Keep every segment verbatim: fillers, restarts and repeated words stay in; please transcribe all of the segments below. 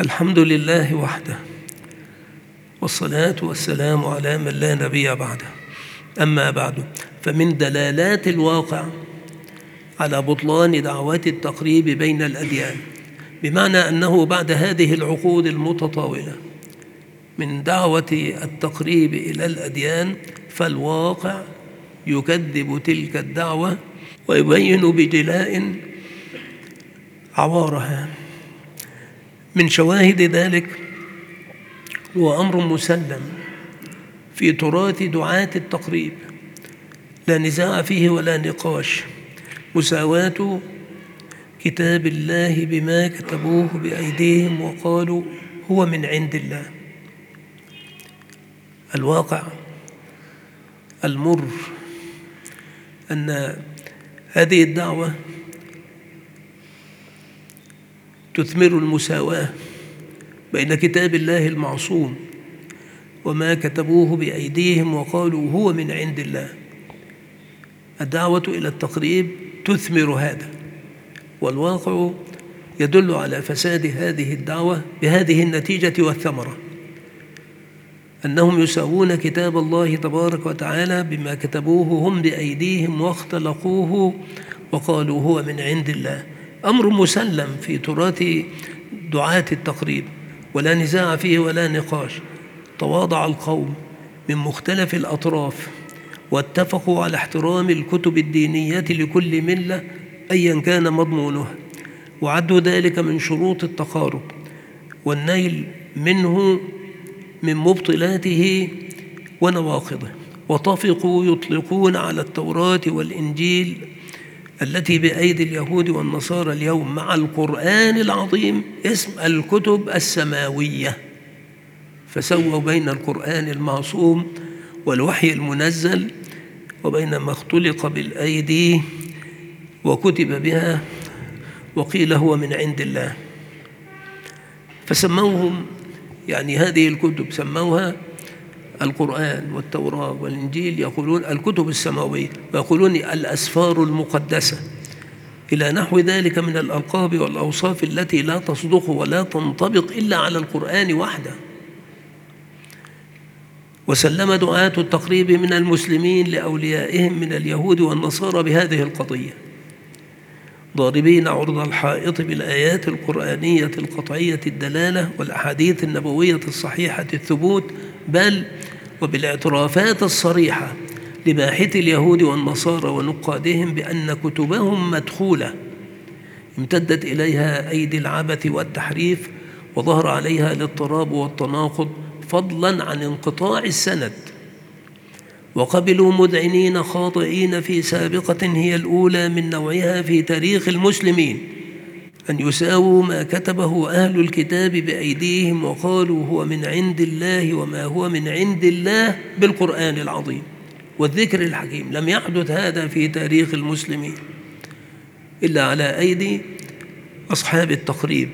الحمد لله وحده، والصلاة والسلام على من لا نبي بعده. أما بعد، فمن دلالات الواقع على بطلان دعوات التقريب بين الأديان، بمعنى أنه بعد هذه العقود المتطاولة من دعوة التقريب إلى الأديان، فالواقع يكذب تلك الدعوة ويبين بجلاء عوارها. من شواهد ذلك هو أمر مسلم في تراث دعاة التقريب لا نزاع فيه ولا نقاش، مساواة كتاب الله بما كتبوه بأيديهم وقالوا هو من عند الله. الواقع المر أن هذه الدعوة تثمر المساواة بين كتاب الله المعصوم وما كتبوه بأيديهم وقالوا هو من عند الله. الدعوة إلى التقريب تثمر هذا، والواقع يدل على فساد هذه الدعوة بهذه النتيجة والثمرة، أنهم يساوون كتاب الله تبارك وتعالى بما كتبوه هم بأيديهم واختلقوه وقالوا هو من عند الله. أمر مسلم في تراث دعاة التقريب ولا نزاع فيه ولا نقاش. تواضع القوم من مختلف الأطراف واتفقوا على احترام الكتب الدينية لكل ملة أيا كان مضمونها، وعدوا ذلك من شروط التقارب والنيل منه من مبطلاته ونواقضه. وطفقوا يطلقون على التوراة والإنجيل التي بأيدي اليهود والنصارى اليوم مع القرآن العظيم اسم الكتب السماوية، فسووا بين القرآن المعصوم والوحي المنزل وبين ما اختلق بالأيدي وكتب بها وقيل هو من عند الله. فسموهم يعني هذه الكتب سموها القرآن والتوراة والإنجيل، يقولون الكتب السماوية، ويقولون الأسفار المقدسة، إلى نحو ذلك من الألقاب والأوصاف التي لا تصدق ولا تنطبق إلا على القرآن وحده. وسلم دعاة التقريب من المسلمين لأوليائهم من اليهود والنصارى بهذه القضية، ضاربين عرض الحائط بالآيات القرآنية القطعية الدلالة والأحاديث النبوية الصحيحة الثبوت، بل وبالاعترافات الصريحة لباحثي اليهود والنصارى ونقادهم بأن كتبهم مدخولة امتدت إليها أيدي العبث والتحريف وظهر عليها الاضطراب والتناقض، فضلا عن انقطاع السند. وقبلوا مذعنين خاطئين في سابقة هي الأولى من نوعها في تاريخ المسلمين أن يساووا ما كتبه أهل الكتاب بأيديهم وقالوا هو من عند الله وما هو من عند الله بالقرآن العظيم والذكر الحكيم. لم يحدث هذا في تاريخ المسلمين إلا على أيدي أصحاب التقريب.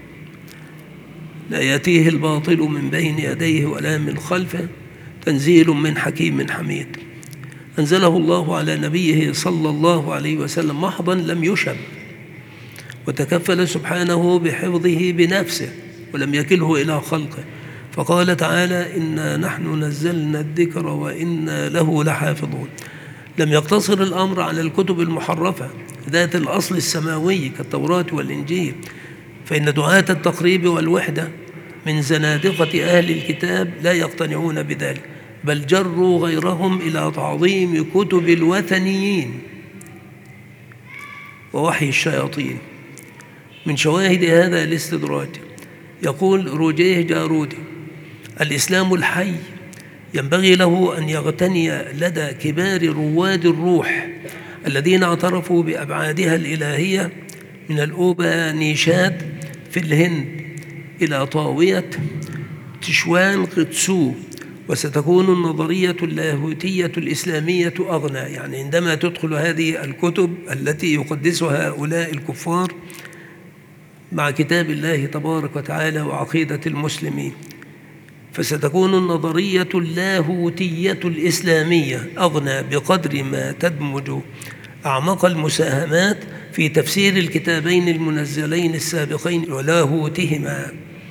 لا يأتيه الباطل من بين يديه ولا من خلفه، تنزيل من حكيم حميد. أنزله الله على نبيه صلى الله عليه وسلم محضا لم يشب، وتكفل سبحانه بحفظه بنفسه ولم يكله إلى خلقه، فقال تعالى إنا نحن نزلنا الذكر وإنا له لحافظون. لم يقتصر الأمر على الكتب المحرفة ذات الأصل السماوي كالتوراة والإنجيل، فإن دعاة التقريب والوحدة من زنادقة أهل الكتاب لا يقتنعون بذلك، بل جروا غيرهم إلى تعظيم كتب الوثنيين ووحي الشياطين. من شواهد هذا الاستدراج يقول روجيه جارودي: الإسلام الحي ينبغي له أن يغتني لدى كبار رواد الروح الذين اعترفوا بأبعادها الإلهية من الأوبانيشاد في الهند إلى طاوية تشوان قدسو، وستكون النظرية اللاهوتية الإسلامية أغنى. يعني عندما تدخل هذه الكتب التي يقدسها هؤلاء الكفار مع كتاب الله تبارك وتعالى وعقيدة المسلمين، فستكون النظرية اللاهوتية الإسلامية أغنى بقدر ما تدمج أعمق المساهمات في تفسير الكتابين المنزلين السابقين ولاهوتهما.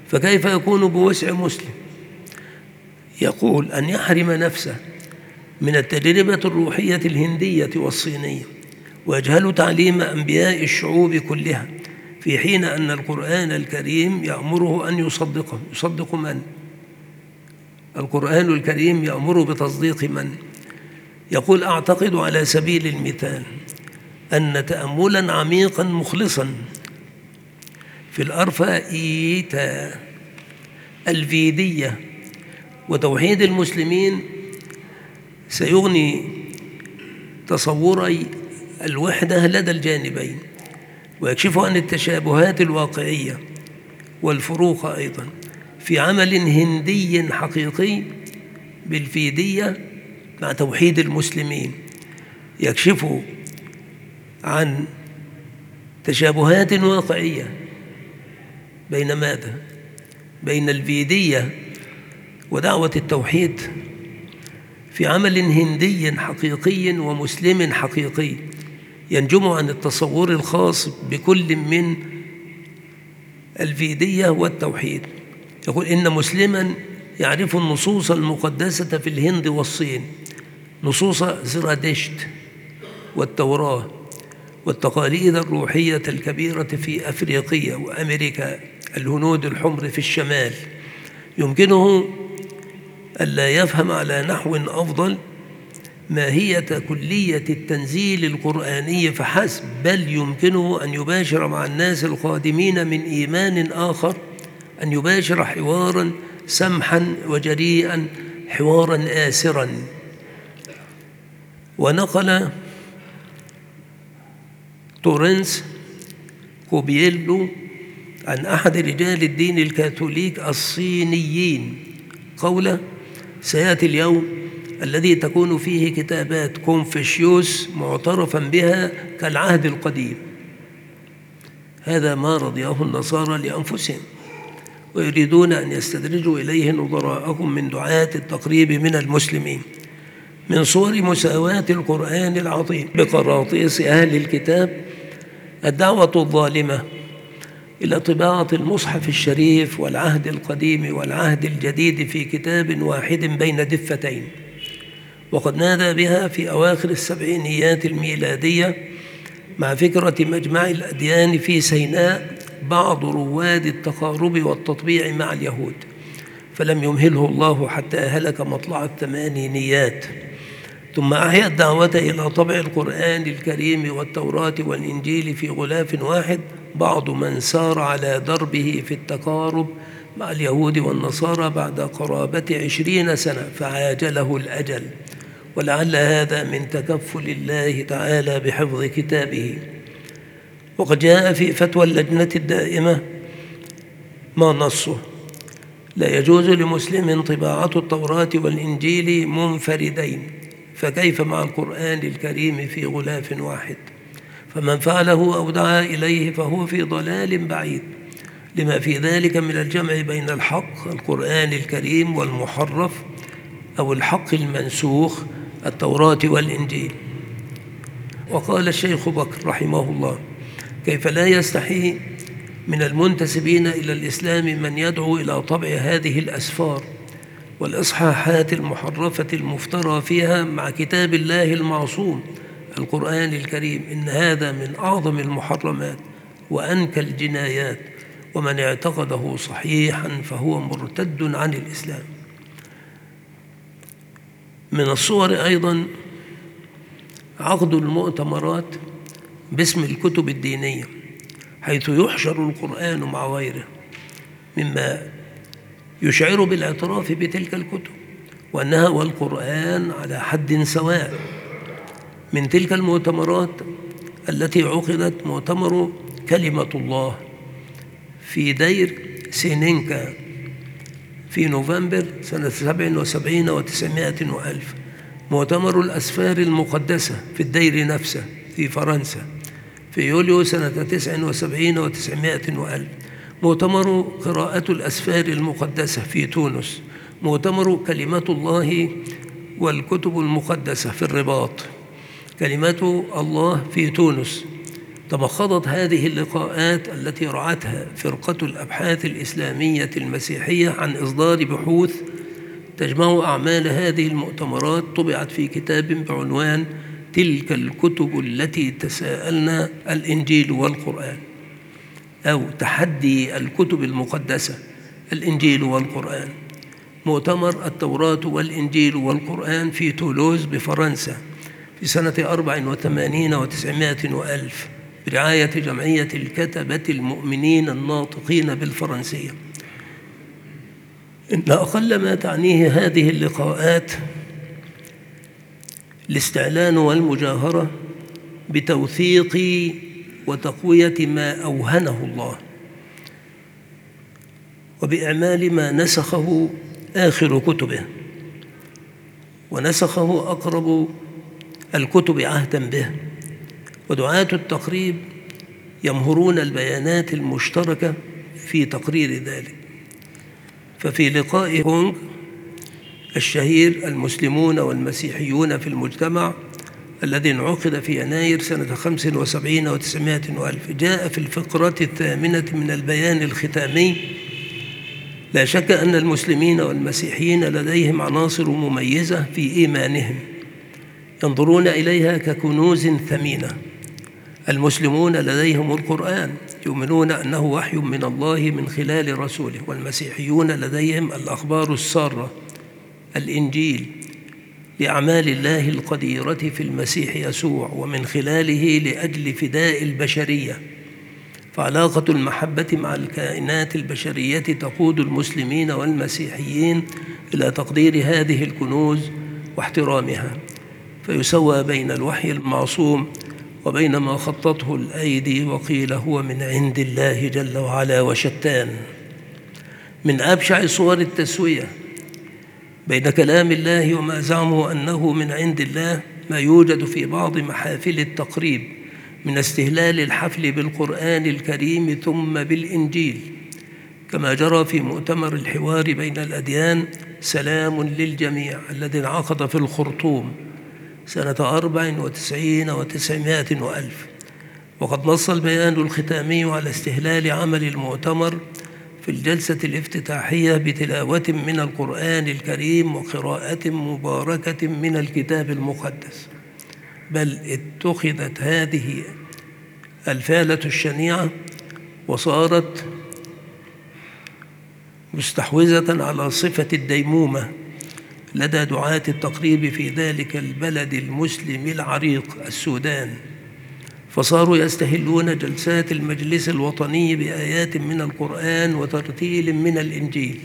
فكيف يكون بوسع مسلم يقول أن يحرم نفسه من التجربة الروحية الهندية والصينية ويجهل تعليم أنبياء الشعوب كلها، في حين أن القرآن الكريم يأمره أن يصدقه؟ يصدق من؟ القرآن الكريم يأمر بتصديق من؟ يقول: أعتقد على سبيل المثال أن تأملا عميقا مخلصا في الأرفائيتا الفيدية وتوحيد المسلمين سيغني تصوري الوحدة لدى الجانبين، ويكشف عن التشابهات الواقعية والفروق أيضا في عمل هندي حقيقي بالفيدية مع توحيد المسلمين. يكشف عن تشابهات واقعية بين ماذا؟ بين الفيدية ودعوة التوحيد في عمل هندي حقيقي ومسلم حقيقي ينجم عن التصور الخاص بكل من الفيدية والتوحيد. يقول: إن مسلما يعرف النصوص المقدسة في الهند والصين، نصوص زرادشت والتوراة والتقاليد الروحية الكبيرة في أفريقيا وأمريكا، الهنود الحمر في الشمال، يمكنه ألا يفهم على نحو أفضل ماهية كلية التنزيل القرآني فحسب، بل يمكنه أن يباشر مع الناس القادمين من إيمان آخر، أن يباشر حوارا سمحا وجريئا، حوارا آسرا. ونقل تورنس كوبييلو عن أحد رجال الدين الكاثوليك الصينيين قوله: سيأتي اليوم الذي تكون فيه كتابات كونفوشيوس معترفا بها كالعهد القديم. هذا ما رضيه النصارى لأنفسهم، ويريدون أن يستدرجوا إليه نظراءهم من دعاة التقريب من المسلمين. من صور مساواة القرآن العظيم بقراطيس أهل الكتاب الدعوة الظالمة إلى طباعة المصحف الشريف والعهد القديم والعهد الجديد في كتاب واحد بين دفتين، وقد نادى بها في أواخر السبعينيات الميلادية مع فكرة مجمع الأديان في سيناء بعض رواد التقارب والتطبيع مع اليهود، فلم يمهله الله حتى هلك مطلع الثمانينيات. ثم أحيا الدعوة إلى طبع القرآن الكريم والتوراة والإنجيل في غلاف واحد بعض من سار على دربه في التقارب مع اليهود والنصارى بعد قرابة عشرين سنة فعاجله الأجل، ولعل هذا من تكفل الله تعالى بحفظ كتابه. وقد جاء في فتوى اللجنة الدائمة ما نصه: لا يجوز لمسلم طباعة التوراة والإنجيل منفردين، فكيف مع القرآن الكريم في غلاف واحد؟ فمن فعله أو دعا إليه فهو في ضلال بعيد، لما في ذلك من الجمع بين الحق القرآن الكريم والمحرف أو الحق المنسوخ التوراة والإنجيل. وقال الشيخ بكر رحمه الله: كيف لا يستحي من المنتسبين إلى الإسلام من يدعو إلى طبع هذه الأسفار والإصحاحات المحرفة المفترى فيها مع كتاب الله المعصوم القرآن الكريم؟ إن هذا من أعظم المحرمات وأنكى الجنايات، ومن اعتقده صحيحا فهو مرتد عن الإسلام. من الصور أيضا عقد المؤتمرات باسم الكتب الدينية، حيث يحشر القرآن مع غيره، مما يشعر بالاعتراف بتلك الكتب وأنها والقرآن على حد سواء. من تلك المؤتمرات التي عقدت مؤتمر كلمة الله في دير سينينكا في نوفمبر سنة سبع وسبعين وتسعمائة وألف، مؤتمر الأسفار المقدسة في الدير نفسه في فرنسا في يوليو سنة تسع وسبعين وتسعمائة وألف، مؤتمر قراءة الأسفار المقدسة في تونس، مؤتمر كلمة الله والكتب المقدسة في الرباط، كلمة الله في تونس، تمخضت هذه اللقاءات التي رعتها فرقة الأبحاث الإسلامية المسيحية عن إصدار بحوث تجمع أعمال هذه المؤتمرات، طبعت في كتاب بعنوان تلك الكتب التي تساءلنا، الإنجيل والقرآن، أو تحدي الكتب المقدسة، الإنجيل والقرآن. مؤتمر التوراة والإنجيل والقرآن في تولوز بفرنسا في سنة أربع وثمانين وتسعمائة وألف برعاية جمعية الكتبة المؤمنين الناطقين بالفرنسية. إن أقل ما تعنيه هذه اللقاءات الاستعلان والمجاهرة بتوثيق وتقوية ما أوهنه الله، وبإعمال ما نسخه آخر كتبه، ونسخه أقرب الكتب عهدا به. ودعاة التقريب يمهرون البيانات المشتركة في تقرير ذلك. ففي لقاء هونغ الشهير المسلمون والمسيحيون في المجتمع الذي انعقد في يناير سنة خمس وسبعين وتسعمائة وألف، جاء في الفقرة الثامنة من البيان الختامي: لا شك أن المسلمين والمسيحيين لديهم عناصر مميزة في إيمانهم ينظرون إليها ككنوز ثمينة. المسلمون لديهم القرآن، يؤمنون أنه وحي من الله من خلال رسوله، والمسيحيون لديهم الأخبار السارة، الإنجيل، لأعمال الله القديرة في المسيح يسوع، ومن خلاله لأجل فداء البشرية. فعلاقة المحبة مع الكائنات البشرية تقود المسلمين والمسيحيين إلى تقدير هذه الكنوز واحترامها، فيسوى بين الوحي المعصوم وبين ما خطته الأيدي وقيل هو من عند الله جل وعلا وشتان. من أبشع صور التسوية بين كلام الله وما زعموا أنه من عند الله ما يوجد في بعض محافل التقريب من استهلال الحفل بالقرآن الكريم ثم بالإنجيل، كما جرى في مؤتمر الحوار بين الأديان سلام للجميع الذي انعقد في الخرطوم سنة أربع وتسعين وتسعمائة وألف. وقد نص البيان الختامي على استهلال عمل المؤتمر في الجلسة الافتتاحية بتلاوة من القرآن الكريم وقراءة مباركة من الكتاب المقدس، بل اتخذت هذه الفعلة الشنيعة وصارت مستحوذة على صفة الديمومة لدى دعاة التقريب في ذلك البلد المسلم العريق السودان، فصاروا يستهلون جلسات المجلس الوطني بآيات من القرآن وترتيل من الإنجيل.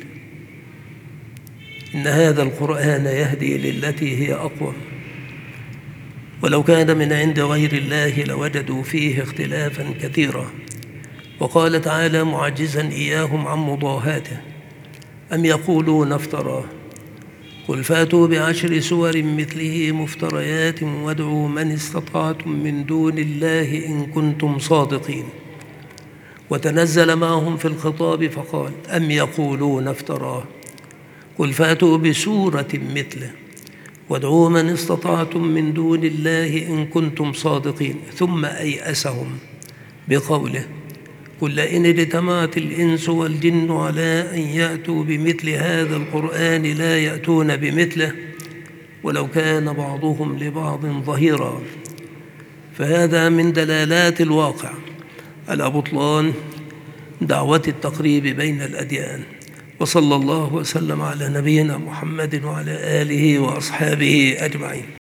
إن هذا القرآن يهدي للتي هي أقوم، ولو كان من عند غير الله لوجدوا فيه اختلافا كثيرا. وقال تعالى معجزا إياهم عن مضاهاته: أم يقولون افتراه قل فاتوا بعشر سور مثله مفتريات وادعوا من استطعتم من دون الله إن كنتم صادقين. وتنزل معهم في الخطاب فقال: أم يقولون افتراه قل فاتوا بسورة مثله وادعوا من استطعتم من دون الله إن كنتم صادقين. ثم أيأسهم بقوله: قل لئن اجتمعت الإنس والجن على أن يأتوا بمثل هذا القرآن لا يأتون بمثله ولو كان بعضهم لبعض ظهيرا. فهذا من دلالات الواقع على بطلان دعوة التقريب بين الأديان. وصلى الله وسلم على نبينا محمد وعلى آله وأصحابه أجمعين.